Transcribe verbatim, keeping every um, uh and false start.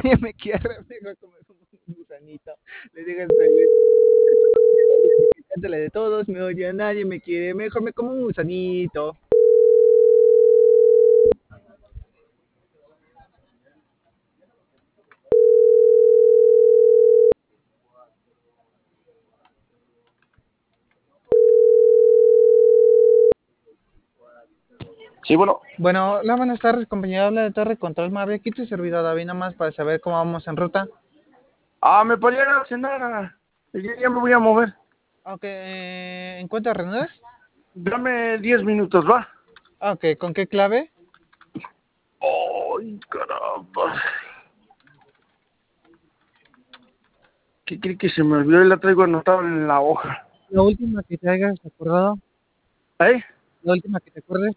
nadie me quiere, mejor comer como un gusanito. Le digo este cántale de todos me odian, nadie me quiere, mejor me como un gusanito. Sí, bueno. Bueno, hola, buenas tardes, compañero. Habla de Torre Control Mave. Aquí tu servidor David, nada más para saber cómo vamos en ruta. Ah, me podría ir a cenar. ah, Ya, ya me voy a mover. Ok, eh, ¿encuentras reanudas? Dame diez minutos, ¿va? Ok, ¿con qué clave? Ay, caramba. ¿Qué cree que se me olvidó? Y la traigo anotada en la hoja. La última que te hayas acordado. ¿Eh? La última que te acuerdes.